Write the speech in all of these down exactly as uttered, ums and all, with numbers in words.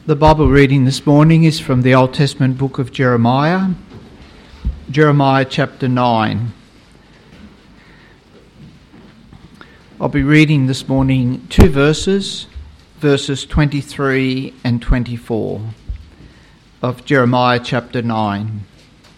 The Bible reading this morning is from the Old Testament book of Jeremiah, Jeremiah chapter nine. I'll be reading this morning two verses, verses twenty-three and twenty-four of Jeremiah chapter nine.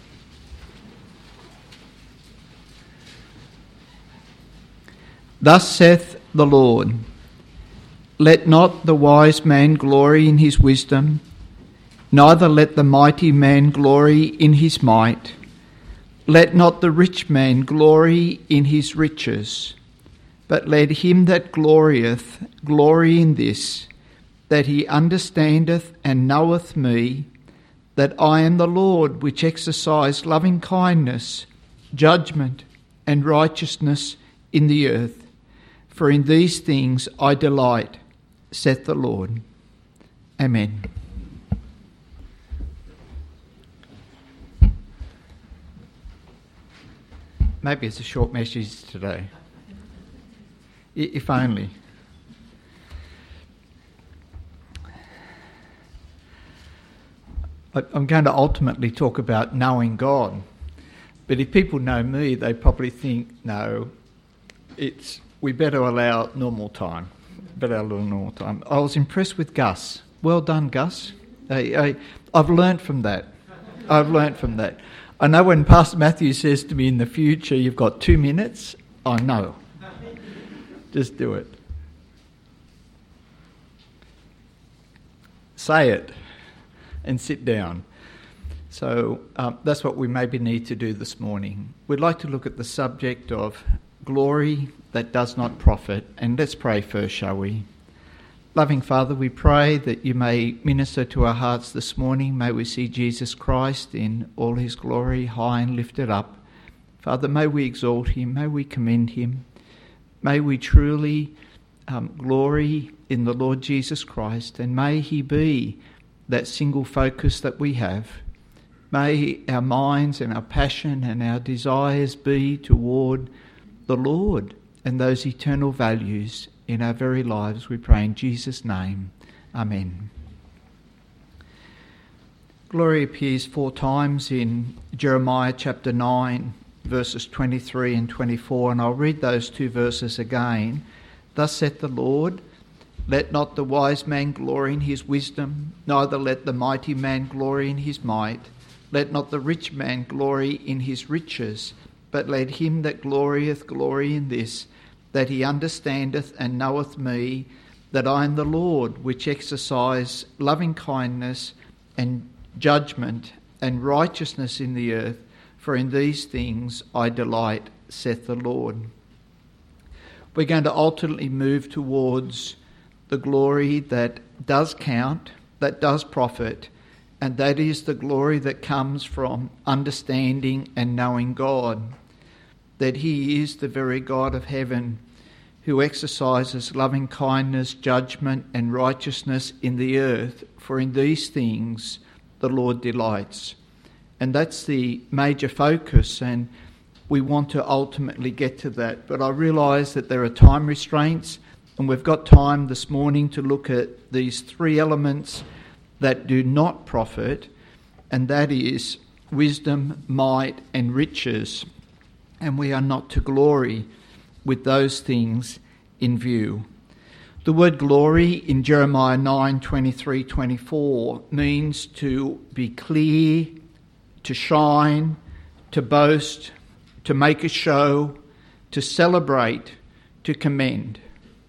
Thus saith the Lord, let not the wise man glory in his wisdom, neither let the mighty man glory in his might. Let not the rich man glory in his riches, but let him that glorieth glory in this, that he understandeth and knoweth me, that I am the Lord which exercise loving kindness, judgment, and righteousness in the earth. For in these things I delight, saith the Lord. Amen. Maybe it's a short message today. If only. I'm going to ultimately talk about knowing God. But if people know me, they probably think, no, it's we better allow normal time. Better allow normal time. I was impressed with Gus. Well done, Gus. I, I, I've learnt from that. I've learnt from that. I know when Pastor Matthew says to me in the future, you've got two minutes, I know. Just do it. Say it and sit down. So um, that's what we maybe need to do this morning. We'd like to look at the subject of glory that does not profit. And let's pray first, shall we? Loving Father, we pray that you may minister to our hearts this morning. May we see Jesus Christ in all his glory, high and lifted up. Father, may we exalt him, may we commend him. May we truly um, glory in the Lord Jesus Christ, and may he be that single focus that we have. May our minds and our passion and our desires be toward the Lord and those eternal values in our very lives, we pray in Jesus' name. Amen. Glory appears four times in Jeremiah chapter nine, verses twenty-three and twenty-four, and I'll read those two verses again. Thus saith the Lord, let not the wise man glory in his wisdom, neither let the mighty man glory in his might. Let not the rich man glory in his riches, but let him that glorieth glory in this, that he understandeth and knoweth me, that I am the Lord, which exercise loving kindness and judgment and righteousness in the earth, for in these things I delight, saith the Lord. We're going to ultimately move towards the glory that does count, that does profit, and that is the glory that comes from understanding and knowing God, that he is the very God of heaven who exercises loving kindness, judgment and righteousness in the earth, for in these things the Lord delights. And that's the major focus, and we want to ultimately get to that. But I realise that there are time restraints, and we've got time this morning to look at these three elements that do not profit, and that is wisdom, might and riches. And we are not to glory with those things in view. The word glory in Jeremiah nine, twenty-three, twenty-four means to be clear, to shine, to boast, to make a show, to celebrate, to commend.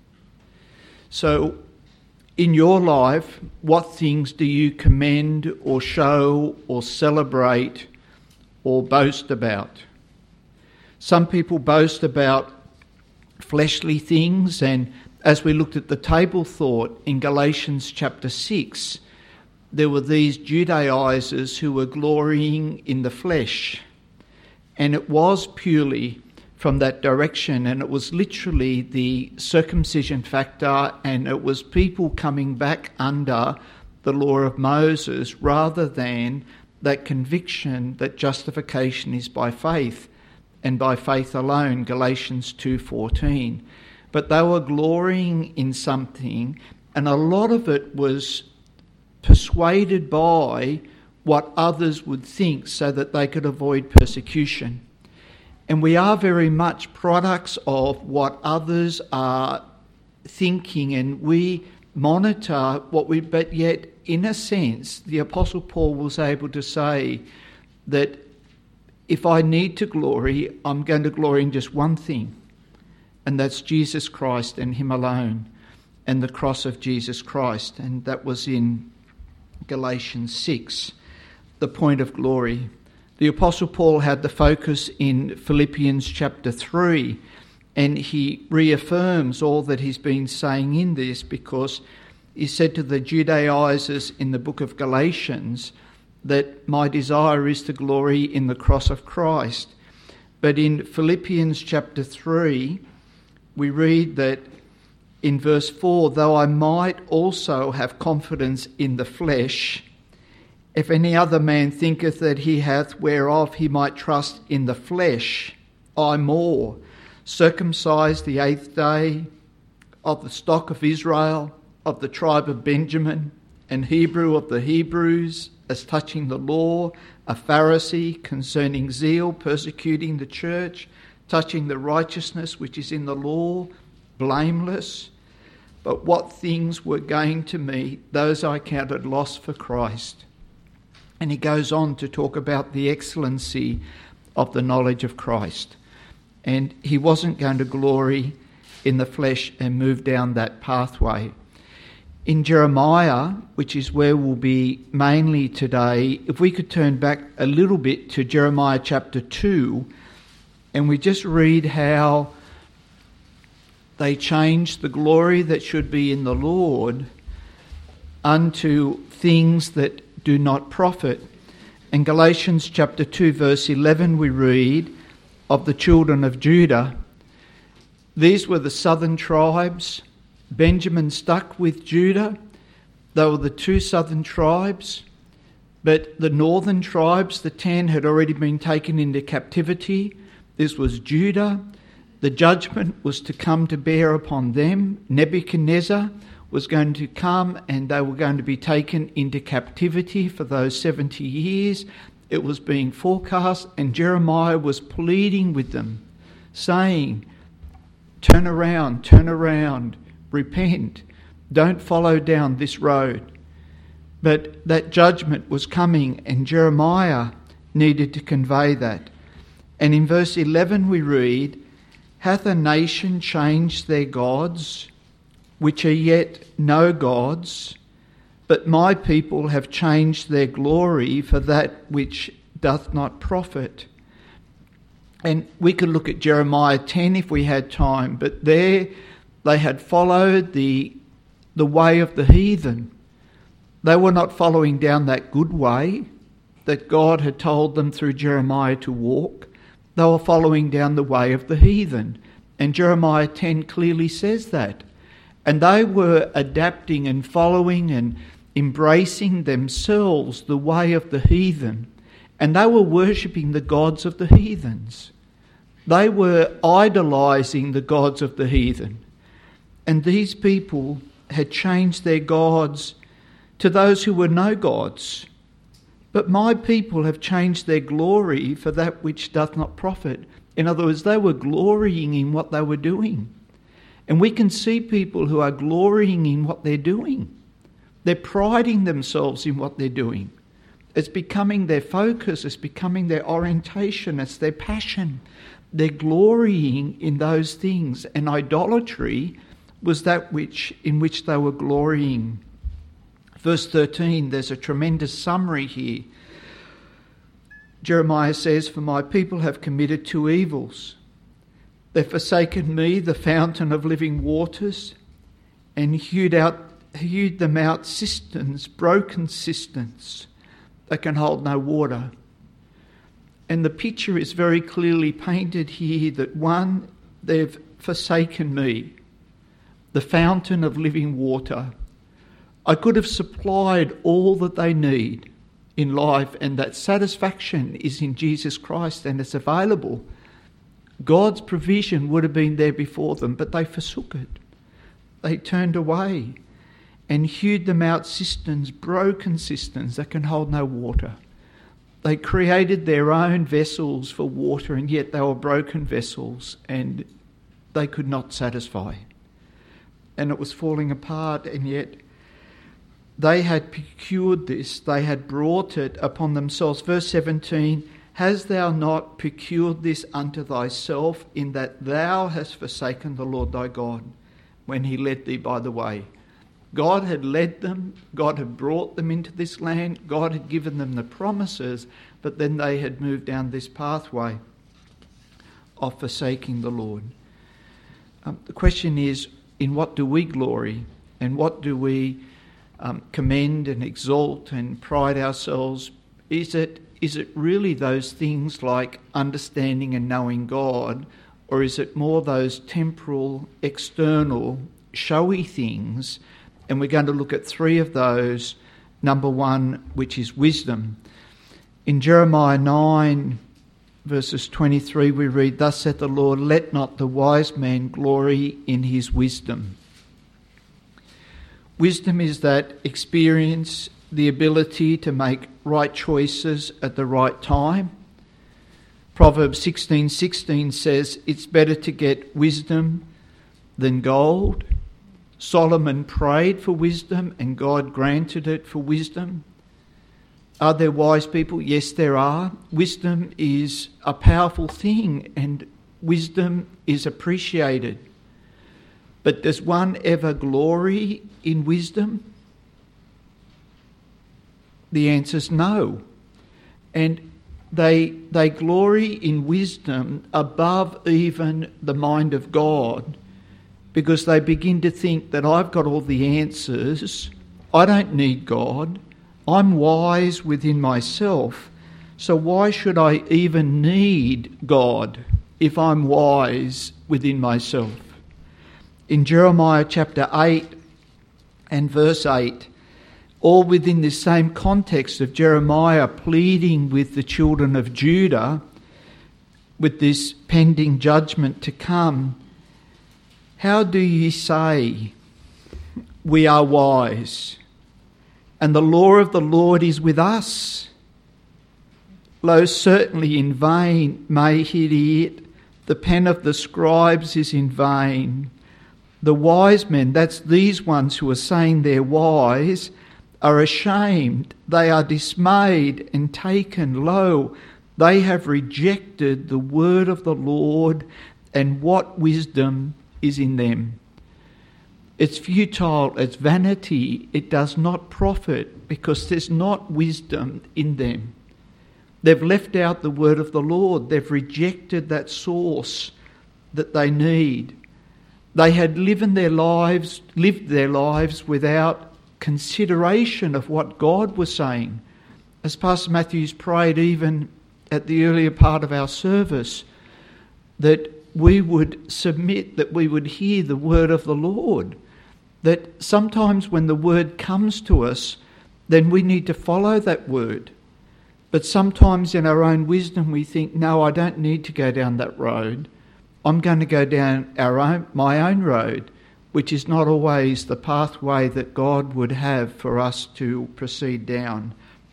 So in your life, what things do you commend or show or celebrate or boast about? Some people boast about fleshly things, and as we looked at the table thought in Galatians chapter six, there were these Judaizers who were glorying in the flesh, and it was purely from that direction, and it was literally the circumcision factor, and it was people coming back under the law of Moses rather than that conviction that justification is by faith and by faith alone, Galatians two fourteen. But they were glorying in something, and a lot of it was persuaded by what others would think so that they could avoid persecution. And we are very much products of what others are thinking, and we monitor what we, but yet in a sense, the Apostle Paul was able to say that if I need to glory, I'm going to glory in just one thing, and that's Jesus Christ and him alone, and the cross of Jesus Christ. And that was in Galatians six, the point of glory. The Apostle Paul had the focus in Philippians chapter three, and he reaffirms all that he's been saying in this, because he said to the Judaizers in the book of Galatians that my desire is to glory in the cross of Christ. But in Philippians chapter three, we read that in verse four, though I might also have confidence in the flesh, if any other man thinketh that he hath whereof he might trust in the flesh, I more, circumcised the eighth day, of the stock of Israel, of the tribe of Benjamin, and Hebrew of the Hebrews, as touching the law, a Pharisee, concerning zeal, persecuting the church, touching the righteousness which is in the law, blameless. But what things were gain to me, those I counted loss for Christ. And he goes on to talk about the excellency of the knowledge of Christ. And he wasn't going to glory in the flesh and move down that pathway. In Jeremiah, which is where we'll be mainly today, if we could turn back a little bit to Jeremiah chapter two, and we just read how they changed the glory that should be in the Lord unto things that do not profit. In Galatians chapter two verse eleven we read of the children of Judah. These were the southern tribes. Benjamin stuck with Judah. They were the two southern tribes. But the northern tribes, the ten, had already been taken into captivity. This was Judah. The judgment was to come to bear upon them. Nebuchadnezzar was going to come, and they were going to be taken into captivity for those seventy years. It was being forecast, and Jeremiah was pleading with them, saying, turn around, turn around, repent, don't follow down this road. But that judgment was coming, and Jeremiah needed to convey that. And in verse eleven we read, hath a nation changed their gods, which are yet no gods, but my people have changed their glory for that which doth not profit. And we could look at Jeremiah ten if we had time, but there they had followed the, the way of the heathen. They were not following down that good way that God had told them through Jeremiah to walk. They were following down the way of the heathen. And Jeremiah ten clearly says that. And they were adapting and following and embracing themselves the way of the heathen. And they were worshipping the gods of the heathens. They were idolising the gods of the heathen. And these people had changed their gods to those who were no gods. But my people have changed their glory for that which doth not profit. In other words, they were glorying in what they were doing. And we can see people who are glorying in what they're doing. They're priding themselves in what they're doing. It's becoming their focus, it's becoming their orientation, it's their passion. They're glorying in those things. And idolatry was that which in which they were glorying. Verse thirteen, there's a tremendous summary here. Jeremiah says, for my people have committed two evils. They've forsaken me, the fountain of living waters, and hewed out, hewed them out cisterns, broken cisterns that can hold no water. And the picture is very clearly painted here that one, they've forsaken me, the fountain of living water. I could have supplied all that they need in life, and that satisfaction is in Jesus Christ and it's available. God's provision would have been there before them, but they forsook it. They turned away. and hewed them out cisterns, broken cisterns that can hold no water. They created their own vessels for water, and yet they were broken vessels and they could not satisfy. And it was falling apart, and yet they had procured this, they had brought it upon themselves. Verse seventeen, hast thou not procured this unto thyself, in that thou hast forsaken the Lord thy God when he led thee by the way? God had led them, God had brought them into this land, God had given them the promises, but then they had moved down this pathway of forsaking the Lord. Um, the question is, in what do we glory, and what do we um, commend and exalt and pride ourselves? Is it is it really those things like understanding and knowing God, or is it more those temporal, external, showy things? And we're going to look at three of those. Number one, which is wisdom. In Jeremiah nine, verses twenty-three, we read, thus saith the Lord, let not the wise man glory in his wisdom. Wisdom is that experience, the ability to make right choices at the right time. Proverbs sixteen sixteen says, it's better to get wisdom than gold. Solomon prayed for wisdom and God granted it for wisdom. Are there wise people? Yes, there are. Wisdom is a powerful thing and wisdom is appreciated. But does one ever glory in wisdom? The answer is no. And they, they glory in wisdom above even the mind of God, because they begin to think that I've got all the answers, I don't need God, I'm wise within myself, so why should I even need God if I'm wise within myself? In Jeremiah chapter eight and verse eight, all within this same context of Jeremiah pleading with the children of Judah with this pending judgment to come, how do ye say, we are wise, and the law of the Lord is with us? Lo, certainly in vain may he hear it, the pen of the scribes is in vain. The wise men, that's these ones who are saying they're wise, are ashamed, they are dismayed and taken. Lo, they have rejected the word of the Lord, and what wisdom is in them. It's futile, it's vanity, it does not profit, because there's not wisdom in them. They've left out the word of the Lord, they've rejected that source that they need. They had lived their lives, lived their lives without consideration of what God was saying. As Pastor Matthews prayed even at the earlier part of our service, that we would submit, that we would hear the word of the Lord. That sometimes when the word comes to us, then we need to follow that word. But sometimes in our own wisdom we think, no, I don't need to go down that road. I'm going to go down our own, my own road, which is not always the pathway that God would have for us to proceed down.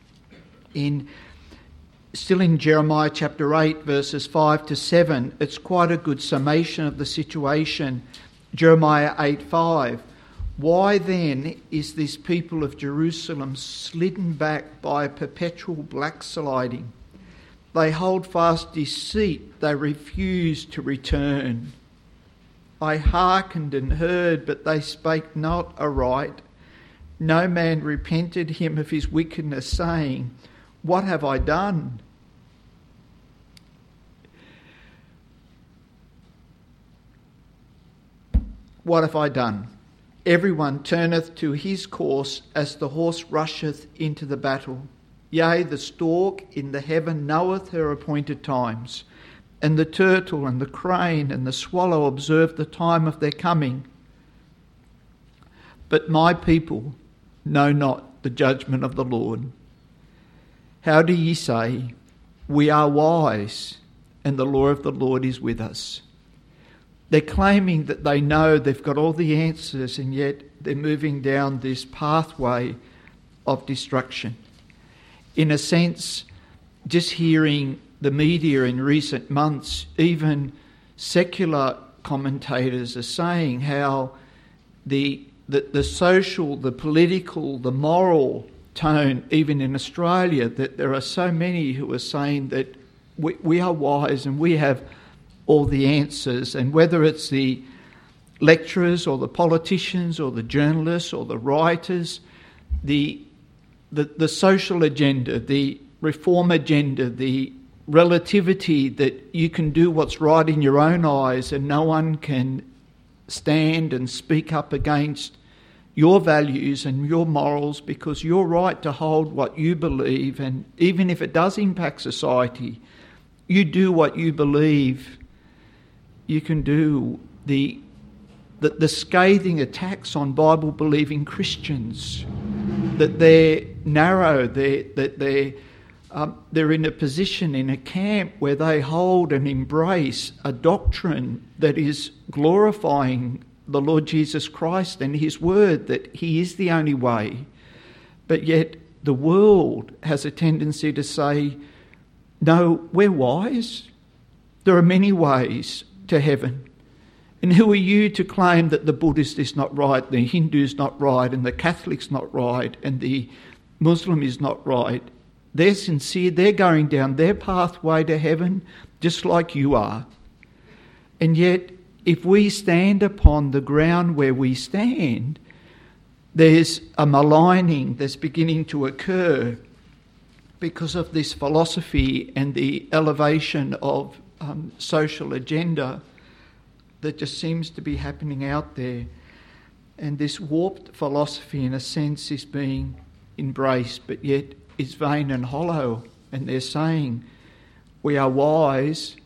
In Still in Jeremiah chapter eight, verses five to seven, it's quite a good summation of the situation. Jeremiah eight five. Why then is this people of Jerusalem slidden back by a perpetual backsliding? They hold fast deceit, they refuse to return. I hearkened and heard, but they spake not aright. No man repented him of his wickedness, saying, what have I done? What have I done? Everyone turneth to his course as the horse rusheth into the battle. Yea, the stork in the heaven knoweth her appointed times, and the turtle and the crane and the swallow observe the time of their coming. But my people know not the judgment of the Lord. How do ye say, we are wise, and the law of the Lord is with us? They're claiming that they know they've got all the answers, and yet they're moving down this pathway of destruction. In a sense, just hearing the media in recent months, even secular commentators are saying how the, the, the social, the political, the moral tone, even in Australia, that there are so many who are saying that we, we are wise and we have all the answers, and whether it's the lecturers or the politicians or the journalists or the writers, the the, the social agenda, the reform agenda, the relativity that you can do what's right in your own eyes and no one can stand and speak up against your values and your morals because you're right to hold what you believe, and even if it does impact society, you do what you believe. You can do the the, the scathing attacks on Bible-believing Christians, that they're narrow, they're, that they're, um, they're in a position, in a camp where they hold and embrace a doctrine that is glorifying the Lord Jesus Christ and his word, that he is the only way. But yet the world has a tendency to say, no, we're wise. There are many ways to heaven. And who are you to claim that the Buddhist is not right, the Hindu is not right, and the Catholic's not right, and the Muslim is not right? They're sincere, they're going down their pathway to heaven just like you are. And yet, if we stand upon the ground where we stand, there's a maligning that's beginning to occur because of this philosophy and the elevation of um, social agenda that just seems to be happening out there. And this warped philosophy, in a sense, is being embraced, but yet is vain and hollow. And they're saying, we are wise,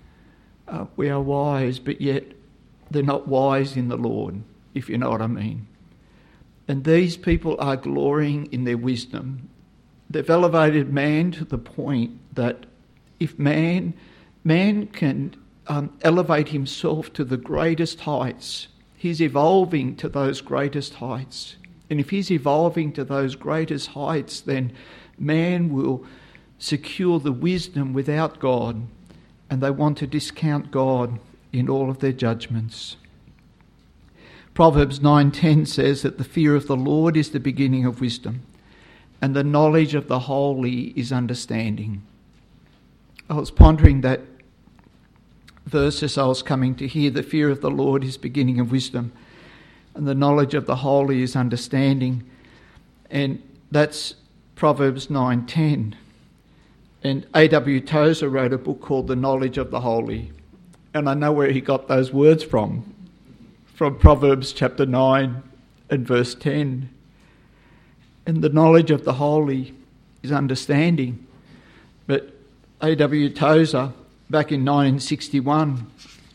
uh, we are wise, but yet they're not wise in the Lord, if you know what I mean. And these people are glorying in their wisdom. They've elevated man to the point that if man, man can um, elevate himself to the greatest heights, he's evolving to those greatest heights. And if he's evolving to those greatest heights, then man will secure the wisdom without God, and they want to discount God in all of their judgments. Proverbs nine ten says that the fear of the Lord is the beginning of wisdom, and the knowledge of the holy is understanding. I was pondering that verse as I was coming to hear. The fear of the Lord is beginning of wisdom, and the knowledge of the holy is understanding. And that's Proverbs nine ten. And A W Tozer wrote a book called The Knowledge of the Holy. And I know where he got those words from, from Proverbs chapter nine and verse ten. And the knowledge of the holy is understanding. But A W Tozer, back in nineteen sixty-one,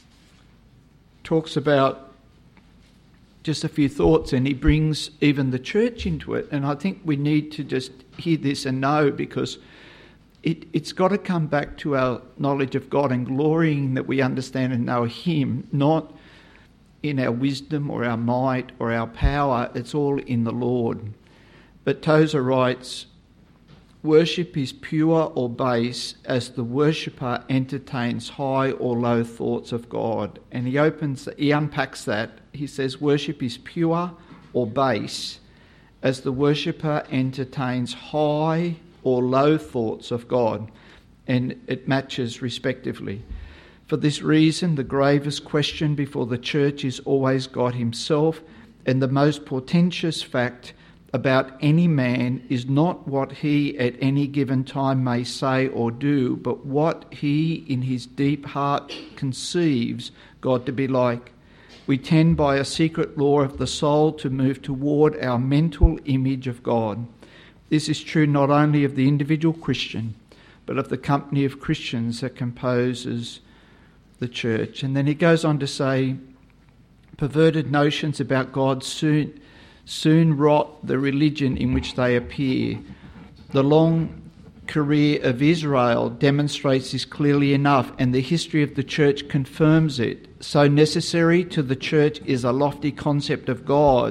talks about just a few thoughts, and he brings even the church into it. And I think we need to just hear this and know, because it, it's got to come back to our knowledge of God and glorying that we understand and know him, not in our wisdom or our might or our power. It's all in the Lord. But Tozer writes, worship is pure or base as the worshipper entertains high or low thoughts of God. And he opens, he unpacks that. He says worship is pure or base as the worshipper entertains high or low thoughts of God. And it matches respectively. For this reason, the gravest question before the church is always God himself, and the most portentous fact about any man is not what he at any given time may say or do, but what he in his deep heart conceives God to be like. We tend by a secret law of the soul to move toward our mental image of God. This is true not only of the individual Christian, but of the company of Christians that composes the church. And then he goes on to say, perverted notions about God soon soon rot the religion in which they appear. The long career of Israel demonstrates this clearly enough, and the history of the church confirms it. So necessary to the church is a lofty concept of God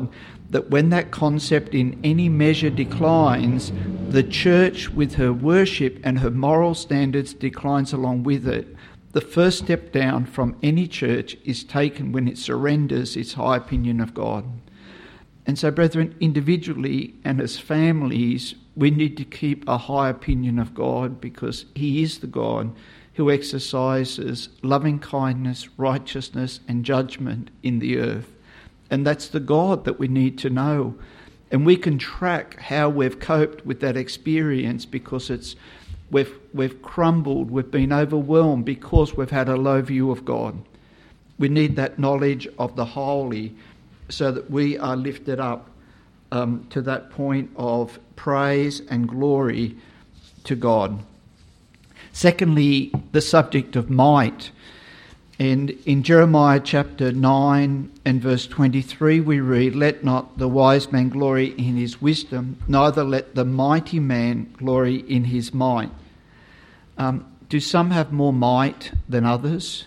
that when that concept in any measure declines, the church with her worship and her moral standards declines along with it. The first step down from any church is taken when it surrenders its high opinion of God. And so, brethren, individually and as families, we need to keep a high opinion of God, because he is the God who exercises loving kindness, righteousness and judgment in the earth. And that's the God that we need to know. And we can track how we've coped with that experience, because it's we've we've crumbled, we've been overwhelmed because we've had a low view of God. We need that knowledge of the holy so that we are lifted up um, to that point of praise and glory to God. Secondly, the subject of might. And in Jeremiah chapter nine and verse twenty-three we read, "Let not the wise man glory in his wisdom, neither let the mighty man glory in his might." Um, do some have more might than others?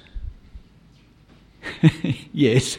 Yes.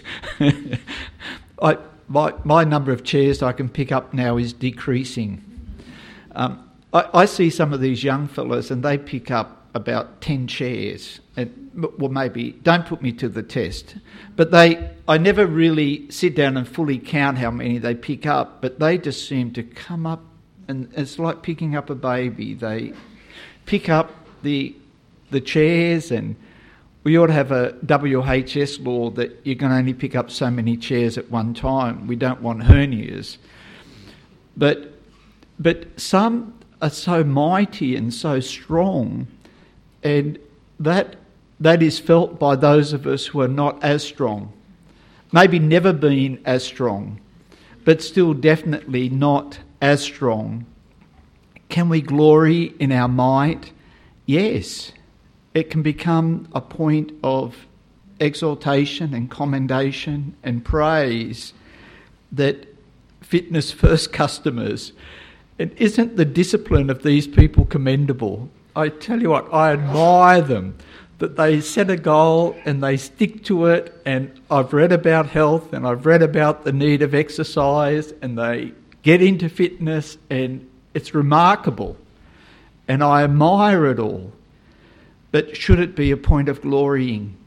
I, my, my number of chairs I can pick up now is decreasing. Um, I, I see some of these young fellas and they pick up about ten chairs. And, well, maybe, don't put me to the test. But they, I never really sit down and fully count how many they pick up, but they just seem to come up, and it's like picking up a baby. They pick up the the chairs, and we ought to have a W H S law that you can only pick up so many chairs at one time. We don't want hernias. But but some are so mighty and so strong, and that that is felt by those of us who are not as strong. Maybe never been as strong, but still definitely not as strong. Can we glory in our might? Yes. It can become a point of exaltation and commendation and praise that Fitness First customers, and isn't the discipline of these people commendable? I tell you what, I admire them, that they set a goal and they stick to it. And I've read about health and I've read about the need of exercise, and they get into fitness, and it's remarkable. And I admire it all. But should it be a point of glorying?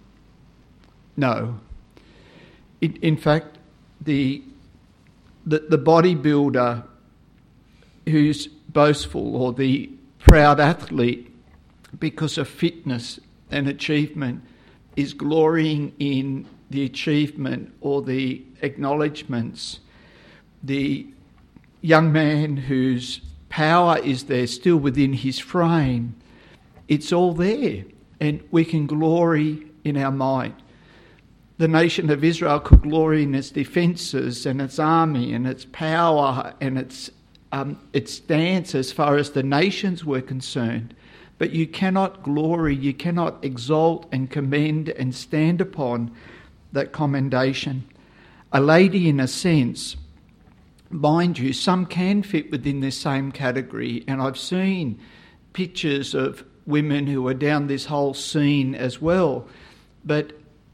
No. In, in fact, the, the the bodybuilder who's boastful, or the proud athlete because of fitness and achievement, is glorying in the achievement or the acknowledgements. The young man whose power is there still within his frame, it's all there, and we can glory in our might. The nation of Israel could glory in its defences and its army and its power and its um, its stance as far as the nations were concerned. But you cannot glory, you cannot exalt and commend and stand upon that commendation. A lady, in a sense, mind you, some can fit within this same category, and I've seen pictures of women who are down this whole scene as well. But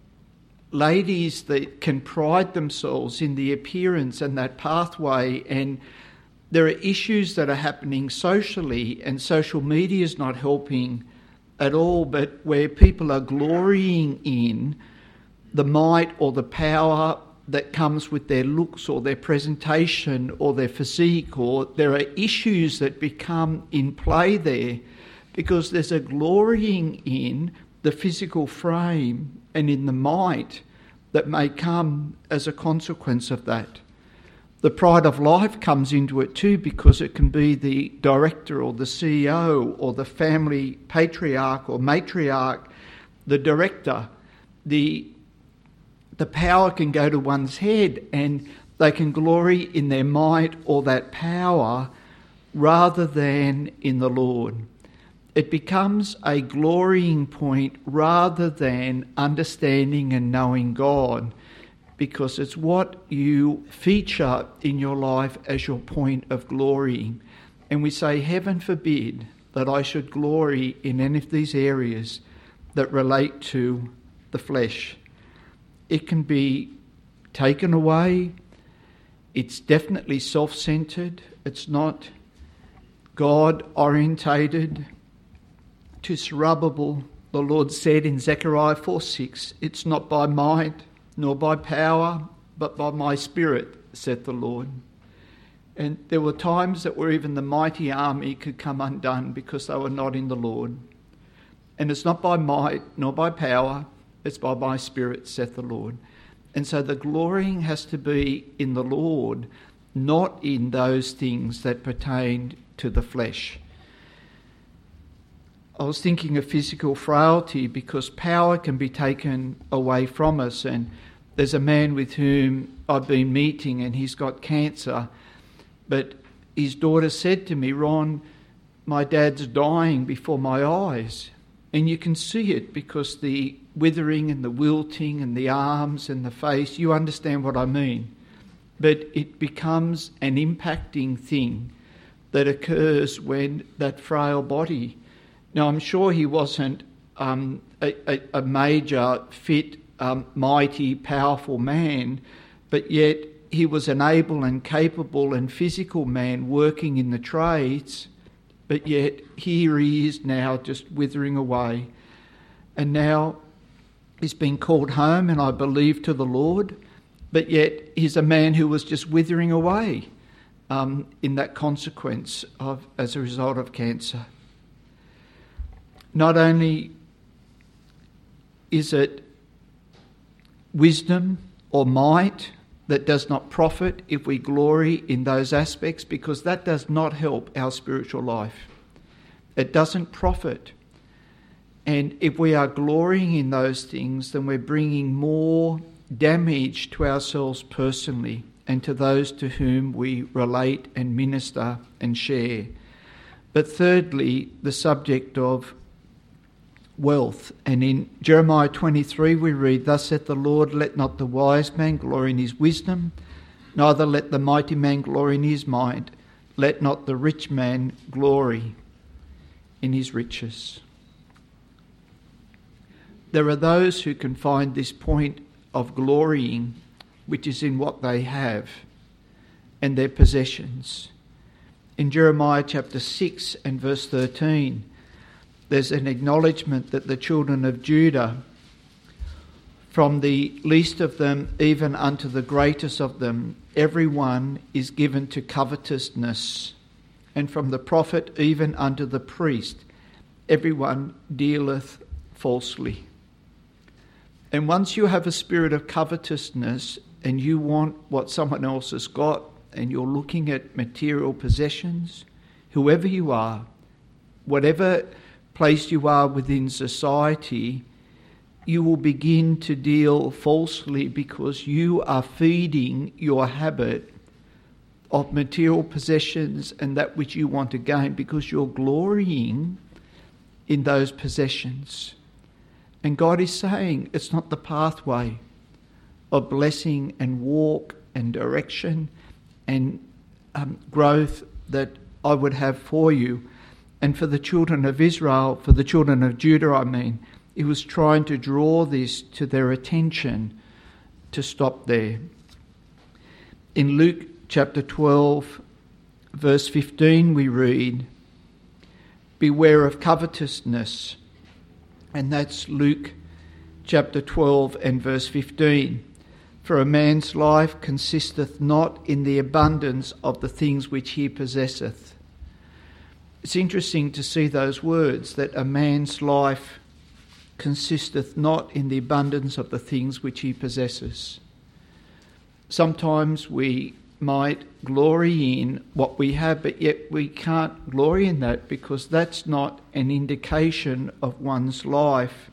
ladies that can pride themselves in the appearance and that pathway, and there are issues that are happening socially, and social media is not helping at all, but where people are glorying in the might or the power that comes with their looks or their presentation or their physique, or there are issues that become in play there because there's a glorying in the physical frame and in the might that may come as a consequence of that. The pride of life comes into it too, because it can be the director or the C E O or the family patriarch or matriarch, the director. The, the power can go to one's head, and they can glory in their might or that power rather than in the Lord. It becomes a glorying point rather than understanding and knowing God, because it's what you feature in your life as your point of glorying. And we say, heaven forbid that I should glory in any of these areas that relate to the flesh. It can be taken away, It's definitely self-centered. It's not God-orientated. To Zerubbabel, the Lord said in Zechariah four six, "It's not by might nor by power, but by my Spirit, saith the Lord." And there were times that where even the mighty army could come undone because they were not in the Lord. And it's not by might nor by power, it's by my Spirit, saith the Lord. And so the glorying has to be in the Lord, not in those things that pertain to the flesh. I was thinking of physical frailty because power can be taken away from us. And there's a man with whom I've been meeting and he's got cancer. But his daughter said to me, "Ron, my dad's dying before my eyes." And you can see it because the withering and the wilting and the arms and the face, you understand what I mean. But it becomes an impacting thing that occurs when that frail body. Now, I'm sure he wasn't um, a, a, a major, fit, um, mighty, powerful man, but yet he was an able and capable and physical man working in the trades, but yet here he is now just withering away. And now he's been called home, and I believe to the Lord, but yet he's a man who was just withering away um, in that consequence of as a result of cancer. Not only is it wisdom or might that does not profit if we glory in those aspects, because that does not help our spiritual life. It doesn't profit. And if we are glorying in those things, then we're bringing more damage to ourselves personally and to those to whom we relate and minister and share. But thirdly, the subject of wealth. And in Jeremiah twenty-three we read, "Thus saith the Lord, let not the wise man glory in his wisdom, neither let the mighty man glory in his might. Let not the rich man glory in his riches." There are those who can find this point of glorying, which is in what they have and their possessions. In Jeremiah chapter six and verse thirteen, there's an acknowledgement that the children of Judah, from the least of them even unto the greatest of them, everyone is given to covetousness. And from the prophet even unto the priest, everyone dealeth falsely. And once you have a spirit of covetousness and you want what someone else has got, and you're looking at material possessions, whoever you are, whatever place you are within society, you will begin to deal falsely because you are feeding your habit of material possessions and that which you want to gain, because you're glorying in those possessions. And God is saying it's not the pathway of blessing and walk and direction and um, growth that I would have for you. And for the children of Israel, for the children of Judah, I mean, he was trying to draw this to their attention to stop there. In Luke chapter twelve, verse fifteen, we read, "Beware of covetousness." And that's Luke chapter twelve and verse fifteen. "For a man's life consisteth not in the abundance of the things which he possesseth." It's interesting to see those words, that a man's life consisteth not in the abundance of the things which he possesses. Sometimes we might glory in what we have, but yet we can't glory in that because that's not an indication of one's life.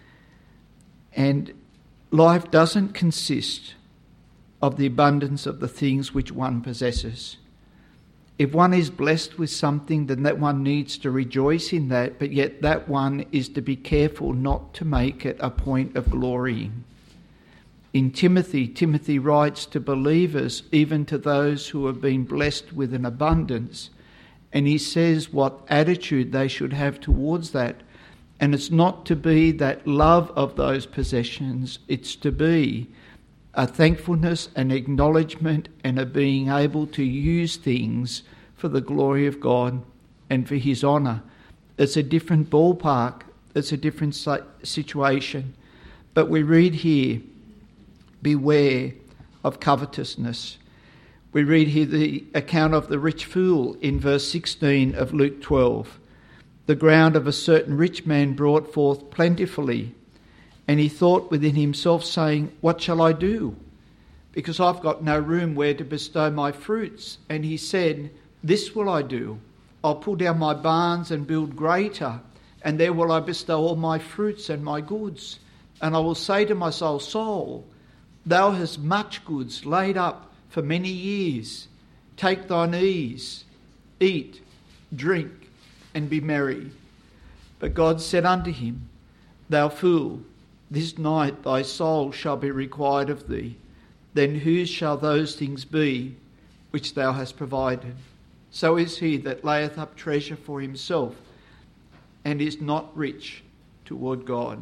And life doesn't consist of the abundance of the things which one possesses. If one is blessed with something, then that one needs to rejoice in that, but yet that one is to be careful not to make it a point of glorying. In Timothy, Timothy writes to believers, even to those who have been blessed with an abundance, and he says what attitude they should have towards that. And it's not to be that love of those possessions, it's to be a thankfulness, an acknowledgement, and a being able to use things for the glory of God and for his honour. It's a different ballpark. It's a different situation. But we read here, beware of covetousness. We read here the account of the rich fool in verse sixteen of Luke twelve. The ground of a certain rich man brought forth plentifully, and he thought within himself, saying, what shall I do? Because I've got no room where to bestow my fruits. And he said, this will I do. I'll pull down my barns and build greater, and there will I bestow all my fruits and my goods. And I will say to my soul, soul, thou hast much goods laid up for many years. Take thine ease, eat, drink, and be merry. But God said unto him, thou fool, this night thy soul shall be required of thee. Then whose shall those things be which thou hast provided? So is he that layeth up treasure for himself, and is not rich toward God.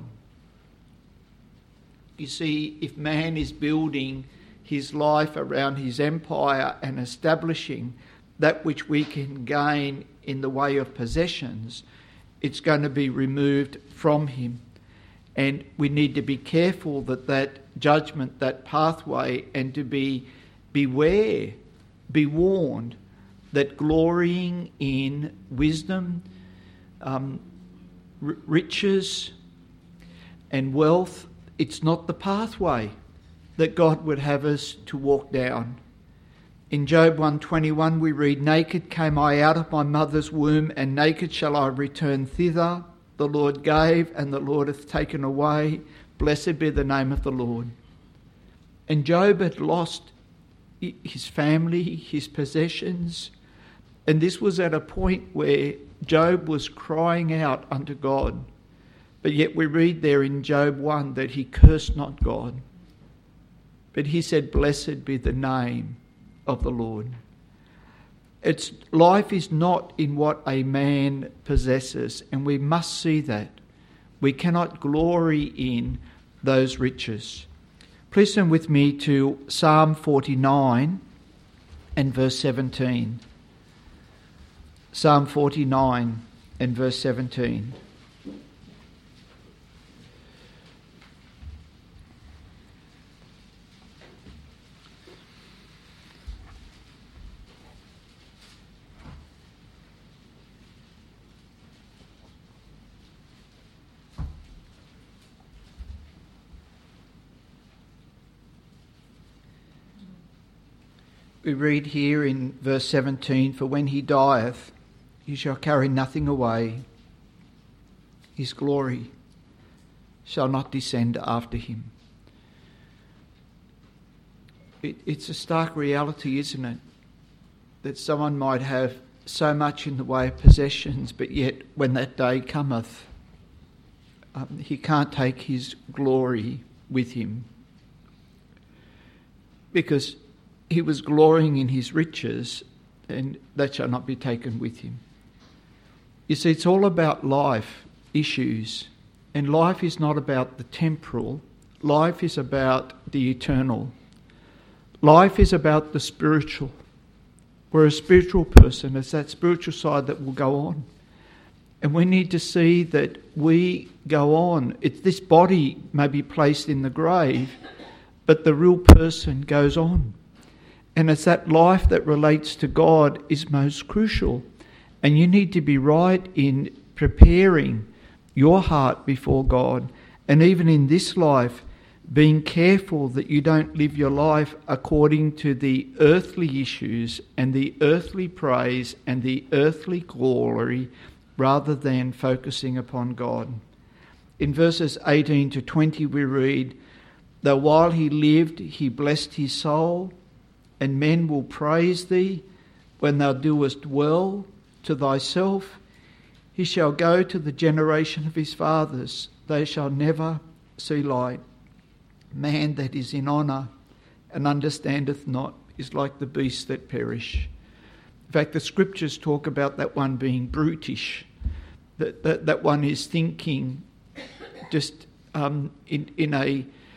You see, if man is building his life around his empire and establishing that which we can gain in the way of possessions, it's going to be removed from him. And we need to be careful that that judgment, that pathway, and to be beware, be warned that glorying in wisdom, um, r- riches and wealth, it's not the pathway that God would have us to walk down. In Job one twenty-one we read, naked came I out of my mother's womb, and naked shall I return thither. The Lord gave, and the Lord hath taken away. Blessed be the name of the Lord. And Job had lost his family, his possessions, and this was at a point where Job was crying out unto God. But yet we read there in Job one that he cursed not God, but he said, blessed be the name of the Lord. It's life is not in what a man possesses, and we must see that. We cannot glory in those riches. Please turn with me to Psalm forty-nine and verse seventeen. Psalm forty-nine and verse seventeen. We read here in verse seventeen, for when he dieth, he shall carry nothing away. His glory shall not descend after him. It, it's a stark reality, isn't it? That someone might have so much in the way of possessions, but yet when that day cometh, um, he can't take his glory with him. Because he was glorying in his riches, and that shall not be taken with him. You see, it's all about life issues, and life is not about the temporal. Life is about the eternal. Life is about the spiritual. We're a spiritual person. It's that spiritual side that will go on. And we need to see that we go on. It's, this body may be placed in the grave, but the real person goes on. And it's that life that relates to God is most crucial. And you need to be right in preparing your heart before God. And even in this life, being careful that you don't live your life according to the earthly issues and the earthly praise and the earthly glory, rather than focusing upon God. In verses eighteen to twenty we read, though while he lived he blessed his soul, and men will praise thee when thou doest well to thyself. He shall go to the generation of his fathers. They shall never see light. Man that is in honour and understandeth not is like the beasts that perish. In fact, the scriptures talk about that one being brutish. That, that, that one is thinking just um, in, in a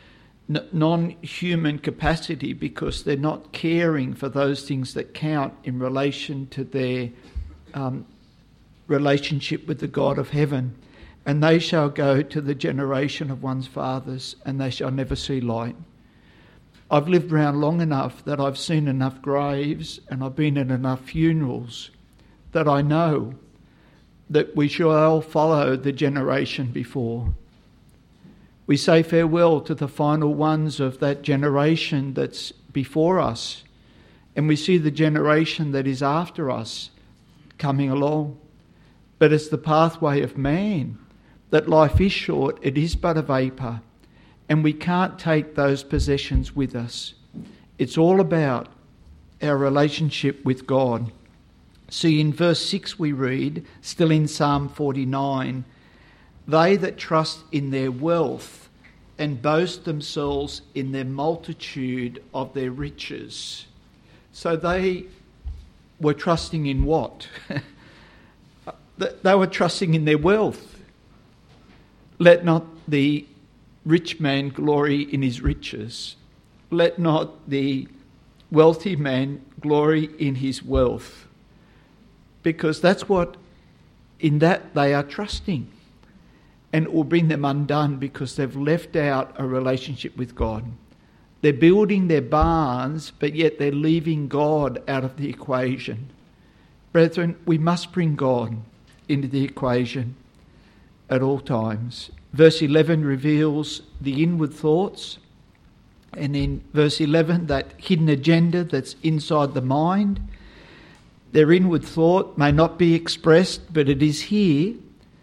n- non-human capacity because they're not caring for those things that count in relation to their um, relationship with the God of heaven. And they shall go to the generation of one's fathers, and they shall never see light. I've lived around long enough that I've seen enough graves and I've been at enough funerals that I know that we shall follow the generation before. We say farewell to the final ones of that generation that's before us, and we see the generation that is after us coming along. But it's the pathway of man, that life is short, it is but a vapour, and we can't take those possessions with us. It's all about our relationship with God. See, in verse six we read, still in Psalm forty-nine, they that trust in their wealth and boast themselves in their multitude of their riches. So they were trusting in what? They were trusting in their wealth. Let not the rich man glory in his riches. Let not the wealthy man glory in his wealth. Because that's what, in that they are trusting. And it will bring them undone because they've left out a relationship with God. They're building their barns, but yet they're leaving God out of the equation. Brethren, we must bring God into the equation at all times. Verse eleven reveals the inward thoughts, and in verse eleven, that hidden agenda that's inside the mind. Their inward thought may not be expressed, but it is here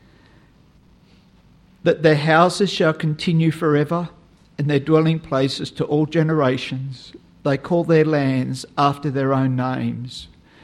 that their houses shall continue forever, and their dwelling places to all generations. They call their lands after their own names.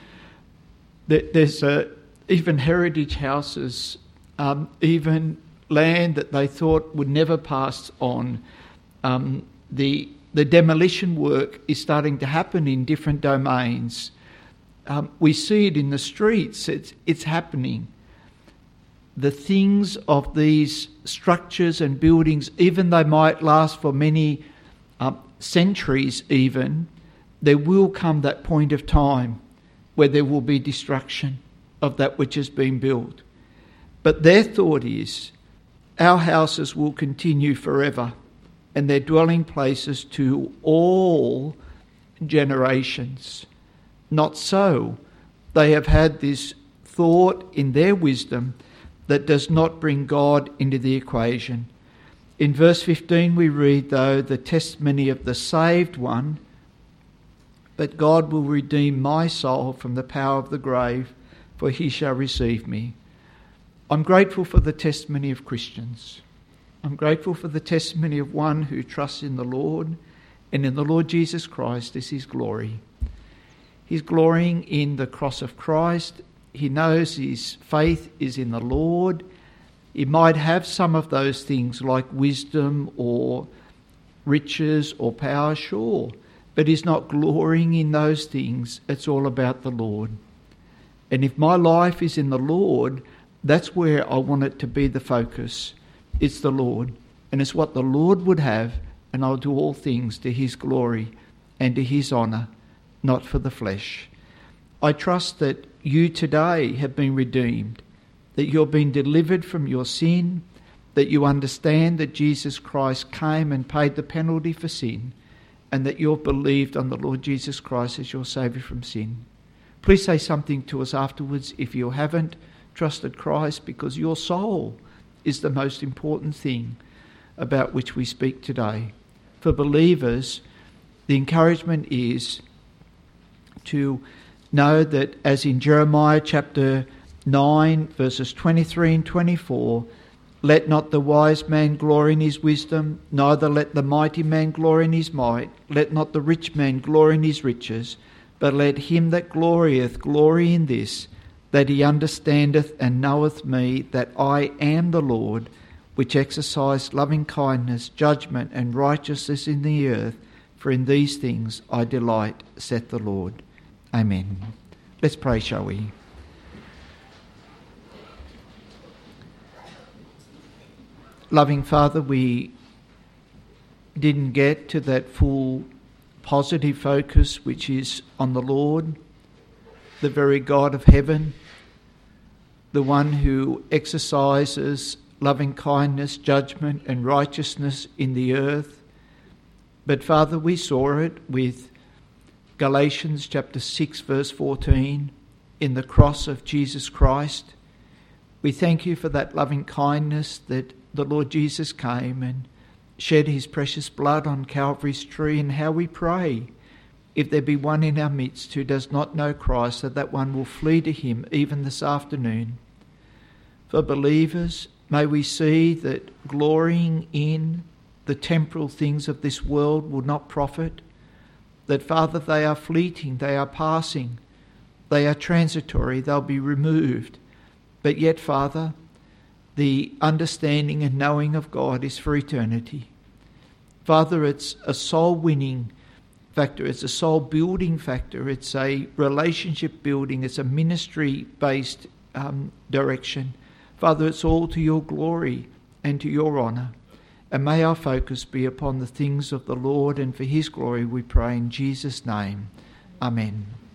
There's a, even heritage houses, um, even land that they thought would never pass on. Um, the the demolition work is starting to happen in different domains. Um, we see it in the streets. It's it's happening. The things of these structures and buildings, even they might last for many um, centuries even, there will come that point of time where there will be destruction of that which has been built. But their thought is, our houses will continue forever, and their dwelling places to all generations. Not so. They have had this thought in their wisdom that does not bring God into the equation. In verse fifteen we read, though, the testimony of the saved one, but God will redeem my soul from the power of the grave, for he shall receive me. I'm grateful for the testimony of Christians. I'm grateful for the testimony of one who trusts in the Lord, and in the Lord Jesus Christ is his glory. He's glorying in the cross of Christ. He knows his faith is in the Lord. He might have some of those things like wisdom or riches or power, sure, but he's not glorying in those things. It's all about the Lord. And if my life is in the Lord, that's where I want it to be the focus. It's the Lord. And it's what the Lord would have, and I'll do all things to his glory and to his honour, not for the flesh. I trust that you today have been redeemed, that you've been delivered from your sin, that you understand that Jesus Christ came and paid the penalty for sin, and that you've believed on the Lord Jesus Christ as your Saviour from sin. Please say something to us afterwards if you haven't trusted Christ, because your soul is the most important thing about which we speak today. For believers, the encouragement is to know that, as in Jeremiah chapter nine, verses twenty-three and twenty-four, let not the wise man glory in his wisdom, neither let the mighty man glory in his might, let not the rich man glory in his riches, but let him that glorieth glory in this, that he understandeth and knoweth me, that I am the Lord, which exercise loving kindness, judgment, and righteousness in the earth, for in these things I delight, saith the Lord. Amen. Let's pray, shall we? Loving Father, we didn't get to that full positive focus, which is on the Lord, the very God of heaven, the one who exercises loving kindness, judgment and righteousness in the earth. But Father, we saw it with Galatians chapter six verse fourteen, in the cross of Jesus Christ. We thank you for that loving kindness that the Lord Jesus came and shed his precious blood on Calvary's tree, and how we pray, if there be one in our midst who does not know Christ, that that one will flee to him even this afternoon. For believers, may we see that glorying in the temporal things of this world will not profit, that, Father, they are fleeting, they are passing, they are transitory, they'll be removed. But yet, Father, the understanding and knowing of God is for eternity. Father, it's a soul-winning factor, it's a soul-building factor, it's a relationship building, it's a ministry-based um, direction. Father, it's all to your glory and to your honour. And may our focus be upon the things of the Lord, and for his glory we pray in Jesus' name. Amen.